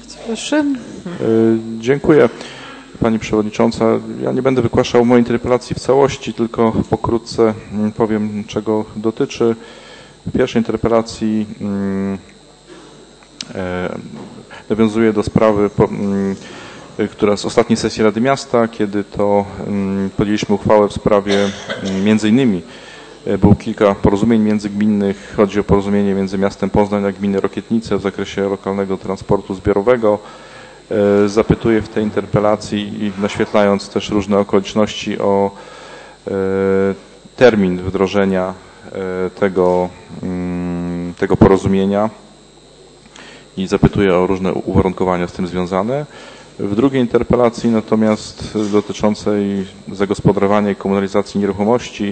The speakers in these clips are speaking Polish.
Bardzo proszę. Dziękuję Pani Przewodnicząca. Ja nie będę wygłaszał mojej interpelacji w całości, tylko pokrótce powiem, czego dotyczy. W pierwszej interpelacji nawiązuje do sprawy, która z ostatniej sesji Rady Miasta, kiedy to podjęliśmy uchwałę w sprawie między innymi było kilka porozumień międzygminnych. Chodzi o porozumienie między miastem Poznań a gminy Rokietnice w zakresie lokalnego transportu zbiorowego. Zapytuję w tej interpelacji i naświetlając też różne okoliczności o termin wdrożenia tego porozumienia i zapytuję o różne uwarunkowania z tym związane. W drugiej interpelacji natomiast dotyczącej zagospodarowania i komunalizacji nieruchomości,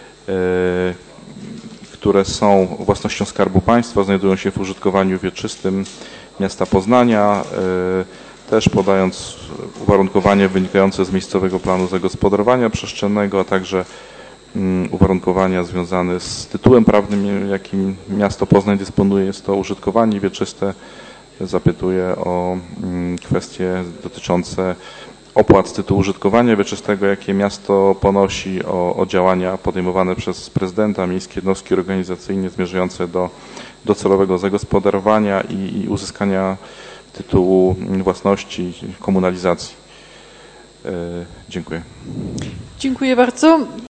które są własnością Skarbu Państwa, znajdują się w użytkowaniu wieczystym miasta Poznania, też podając uwarunkowania wynikające z miejscowego planu zagospodarowania przestrzennego, a także uwarunkowania związane z tytułem prawnym, jakim miasto Poznań dysponuje, jest to użytkowanie wieczyste. Zapytuję o kwestie dotyczące opłat z tytułu użytkowania wieczystego, jakie miasto ponosi, o działania podejmowane przez prezydenta, miejskie jednostki organizacyjne zmierzające do docelowego zagospodarowania i uzyskania tytułu własności, komunalizacji. Dziękuję. Dziękuję bardzo.